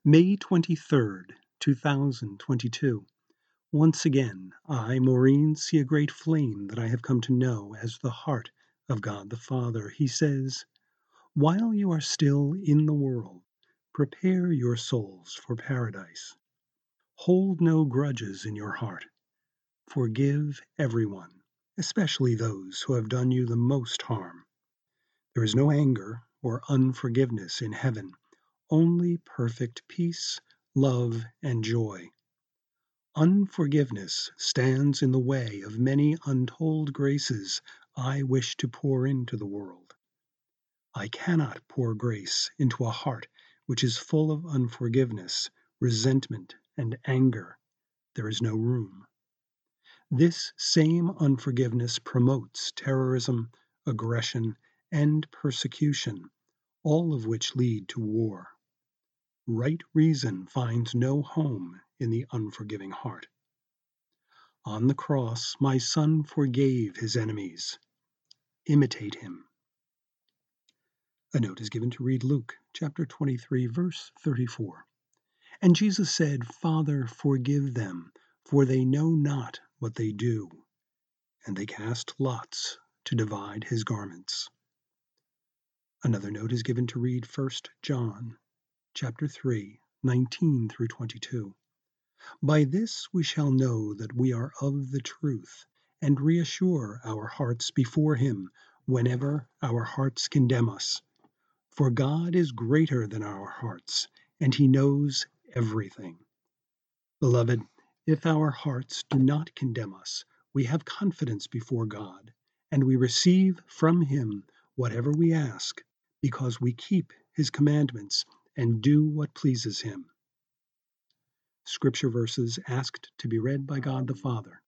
May 23rd, 2022. Once again, I, Maureen, see a great flame that I have come to know as the heart of God the Father. He says, "While you are still in the world, prepare your souls for paradise. Hold no grudges in your heart. Forgive everyone, especially those who have done you the most harm. There is no anger or unforgiveness in heaven, only perfect peace, love, and joy. Unforgiveness stands in the way of many untold graces I wish to pour into the world. I cannot pour grace into a heart which is full of unforgiveness, resentment, and anger. There is no room. This same unforgiveness promotes terrorism, aggression, and persecution, all of which lead to war. Right reason finds no home in the unforgiving heart. On the cross, my Son forgave his enemies. Imitate him." A note is given to read Luke chapter 23, verse 34. "And Jesus said, Father, forgive them, for they know not what they do. And they cast lots to divide his garments." Another note is given to read 1 John chapter 3, 19 through 22. "By this we shall know that we are of the truth, and reassure our hearts before him whenever our hearts condemn us. For God is greater than our hearts, and he knows everything. Beloved, if our hearts do not condemn us, we have confidence before God, and we receive from him whatever we ask, because we keep his commandments and do what pleases him." Scripture verses asked to be read by God the Father.